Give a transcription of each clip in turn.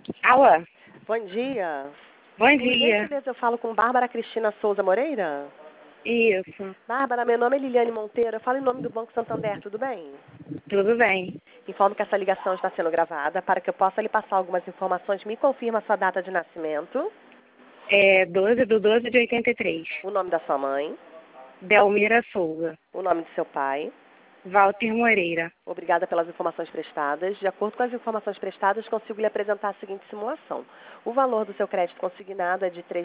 Alô, Bom dia. bom Por dia. gentileza, eu falo com Bárbara Cristina Souza Moreira? Isso, Bárbara, meu nome é Liliane Monteiro, eu falo em nome do Banco Santander, tudo bem? tudo bem. Informo que essa ligação está sendo gravada para que eu possa lhe passar algumas informações. Me confirma a sua data de nascimento, É 12 de 83. o nome da sua mãe, Delmira Souza. o nome do seu pai. Walter Moreira. Obrigada pelas informações prestadas. De acordo com as informações prestadas, consigo lhe apresentar a seguinte simulação. O valor do seu crédito consignado é de R$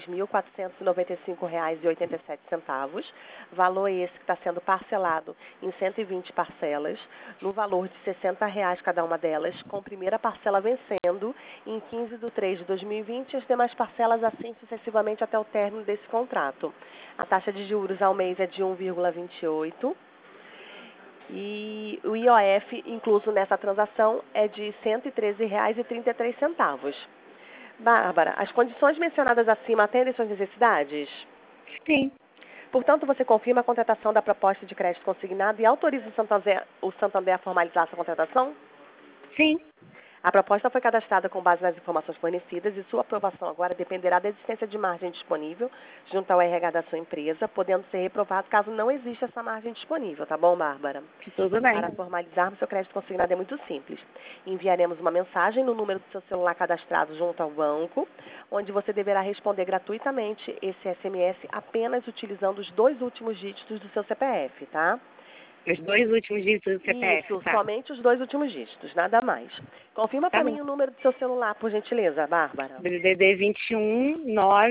3.495,87. Valor esse que está sendo parcelado em 120 parcelas, no valor de R$ 60 cada uma delas, com a primeira parcela vencendo em 15 de 3 de 2020 e as demais parcelas assim sucessivamente até o término desse contrato. A taxa de juros ao mês é de 1,28%. E o IOF incluso nessa transação é de R$ 113,33. Bárbara, as condições mencionadas acima atendem suas necessidades? Sim, Portanto, você confirma a contratação da proposta de crédito consignado e autoriza o Santander a formalizar essa contratação? sim, A proposta foi cadastrada com base nas informações fornecidas e sua aprovação agora dependerá da existência de margem disponível junto ao RH da sua empresa, podendo ser reprovado caso não exista essa margem disponível, tá bom, Bárbara? tudo bem. Para formalizarmos seu crédito consignado é muito simples. Enviaremos uma mensagem no número do seu celular cadastrado junto ao banco, onde você deverá responder gratuitamente esse SMS apenas utilizando os 2 últimos dígitos do seu CPF, tá? Os 2 últimos dígitos do CPF, Isso, tá? somente os 2 últimos dígitos, nada mais. Confirma Tá para bom. mim o número do seu celular, por gentileza, Bárbara. DDD 21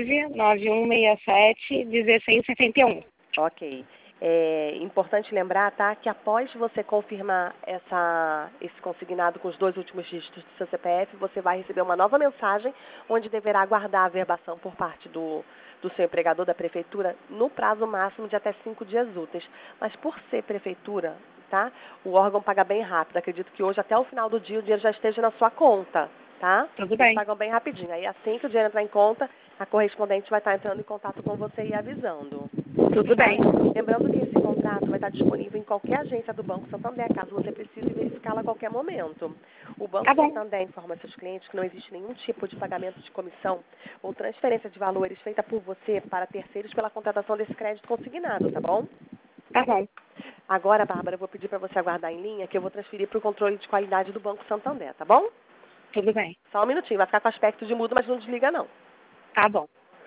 99167 1671. Ok. É importante lembrar, tá, que após você confirmar esse consignado com os 2 últimos dígitos do seu CPF, você vai receber uma nova mensagem onde deverá aguardar a averbação por parte do seu empregador da prefeitura no prazo máximo de até 5 dias úteis. Mas por ser prefeitura, tá, o órgão paga bem rápido. Acredito que hoje, até o final do dia, o dinheiro já esteja na sua conta, tá? Tudo Eles bem. pagam bem rapidinho. Aí assim que o dinheiro entrar em conta, a correspondente vai estar entrando em contato com você e avisando. Tudo bem. Lembrando que esse contrato vai estar disponível em qualquer agência do Banco Santander, caso você precise verificá-la a qualquer momento. O Banco Tá bom. Santander informa seus clientes que não existe nenhum tipo de pagamento de comissão ou transferência de valores feita por você para terceiros pela contratação desse crédito consignado, tá bom? Tá bom. Agora, Bárbara, eu vou pedir para você aguardar em linha que eu vou transferir para o controle de qualidade do Banco Santander, tá bom? Tudo bem. Só um minutinho, vai ficar com aspecto de mudo, mas não desliga não. Tá bom.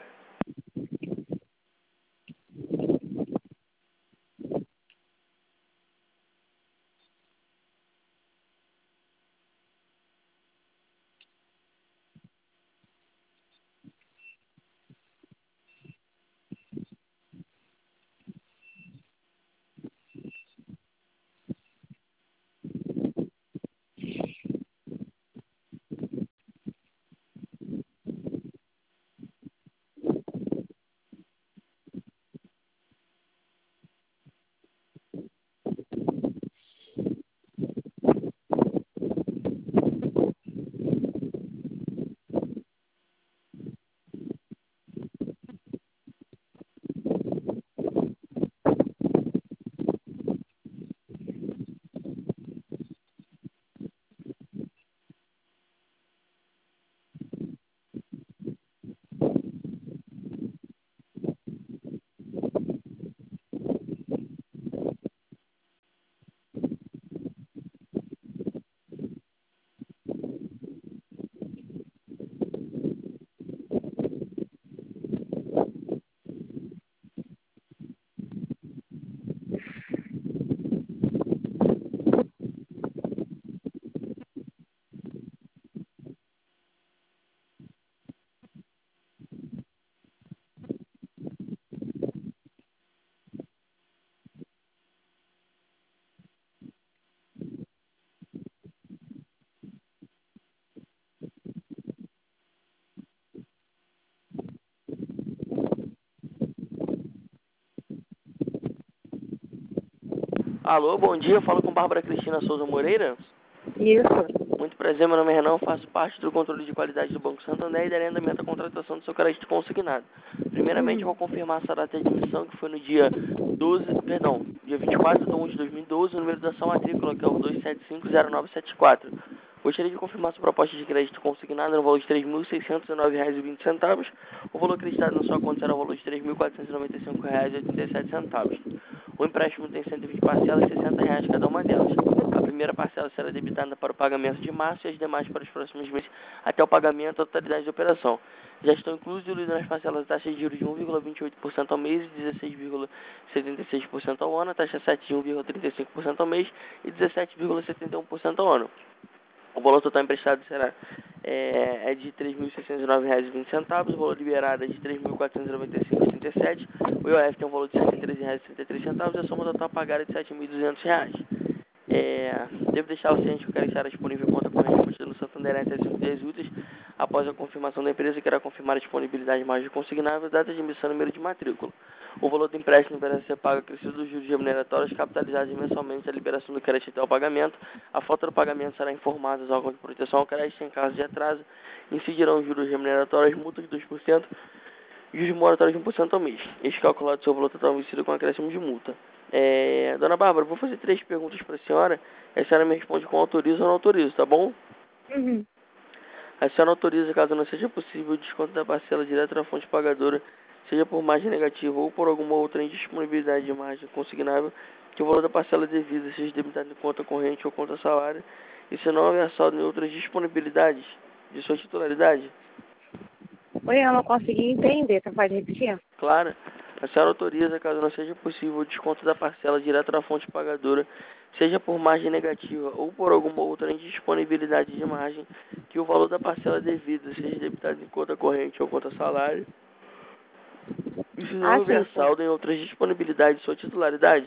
Alô, bom dia, eu falo com Bárbara Cristina Souza Moreira. Isso. Muito prazer, meu nome é Renan, faço parte do controle de qualidade do Banco Santander e darei andamento à contratação do seu crédito consignado. Primeiramente, eu vou confirmar essa data de emissão, que foi no dia dia 24 de 1 de 2012, o número da sua matrícula, que é o 2750974. Gostaria de confirmar sua proposta de crédito consignada no valor de R$ 3.609,20. O valor acreditado na sua conta será o valor de R$ 3.495,87. O empréstimo tem 120 parcelas, R$ 60 cada uma delas. A primeira parcela será debitada para o pagamento de março e as demais para os próximos meses até o pagamento da totalidade da operação. Já estão incluídas nas parcelas taxas de juros de 1,28% ao mês e 16,76% ao ano, a taxa 7 de 1,35% ao mês e 17,71% ao ano. O valor total emprestado será de R$ 3.609,20, o valor liberado é de R$ 3.495,37, o IOF tem um valor de R$ 113,33 e a soma total a pagar é de R$ 7.200. Devo deixá-lo ciente que o crédito estará disponível em conta corrente no Santander até 5 dias úteis após a confirmação da empresa, que irá confirmar a disponibilidade de margem consignável, data de emissão e número de matrícula. O valor do empréstimo deverá ser pago acrescido dos juros remuneratórios capitalizados mensalmente à liberação do crédito até o pagamento. A falta do pagamento será informada aos órgãos de proteção ao crédito em caso de atraso. Incidirão os juros remuneratórios, multas de 2% e juros moratórios de 1% ao mês. Este calculado seu valor total vencido com acréscimo de multa. Dona Bárbara, vou fazer 3 perguntas para a senhora. A senhora me responde com autorizo ou não autorizo, tá bom? Uhum. A senhora autoriza, caso não seja possível, o desconto da parcela direta na fonte pagadora, seja por margem negativa ou por alguma outra indisponibilidade de margem consignável, que o valor da parcela devida seja debitado em conta corrente ou conta salário, e se não houver saldo em outras disponibilidades de sua titularidade? Oi, eu não consegui entender, você pode repetir? Claro. A senhora autoriza, caso não seja possível, o desconto da parcela direta na fonte pagadora, seja por margem negativa ou por alguma outra indisponibilidade de margem, que o valor da parcela devida seja debitado em conta corrente ou conta salário, e se não houver Sim. saldo em outras disponibilidades de sua titularidade?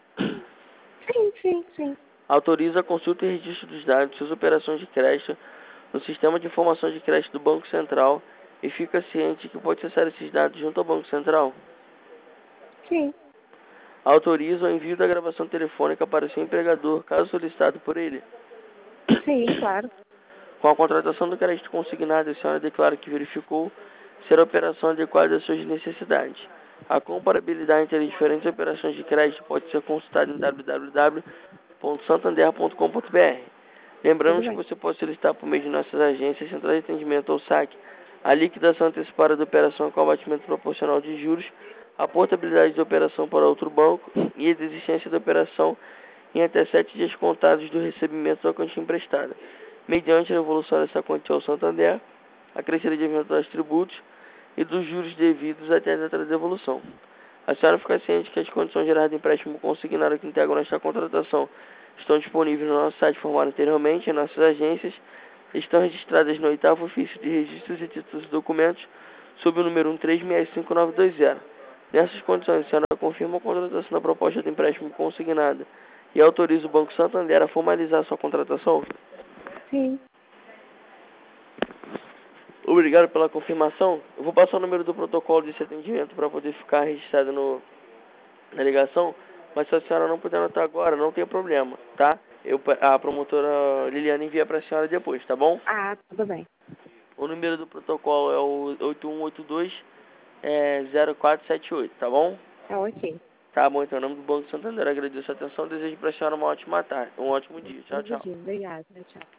Sim. Autoriza a consulta e registro dos dados de suas operações de crédito no Sistema de Informação de Crédito do Banco Central e fica ciente que pode acessar esses dados junto ao Banco Central? Sim. Autoriza o envio da gravação telefônica para o seu empregador, caso solicitado por ele. Sim, claro. Com a contratação do crédito consignado, a senhora declara que verificou ser a operação adequada às suas necessidades. A comparabilidade entre as diferentes operações de crédito pode ser consultada em www.santander.com.br. Tudo Lembramos que bem. você pode solicitar por meio de nossas agências, centrais de atendimento ou saque, a liquidação antecipada da operação com abatimento proporcional de juros, a portabilidade da operação para outro banco e a desistência da operação em até 7 dias contados do recebimento da quantia emprestada. Mediante a evolução dessa quantia ao Santander, acrescida de eventuais tributos e dos juros devidos até a data da devolução. A senhora fica ciente que as condições gerais do empréstimo consignado que integram esta contratação estão disponíveis no nosso site formado anteriormente, em nossas agências, estão registradas no 8º ofício de registros e títulos e documentos, sob o número 1365920. Nessas condições, a senhora confirma a contratação da proposta de empréstimo consignada e autoriza o Banco Santander a formalizar sua contratação? Sim. Obrigado pela confirmação. Eu vou passar o número do protocolo desse atendimento para poder ficar registrado na ligação, mas se a senhora não puder anotar agora, não tem problema, tá? A promotora Liliana envia para a senhora depois, tá bom? Tudo bem. O número do protocolo é o 8182-0478, tá bom? Tá ok. Tá bom, então, em nome do Banco Santander, agradeço a atenção e desejo para a senhora uma ótima tarde, um ótimo dia. Tchau, Todo tchau. dia. Obrigada. Tchau.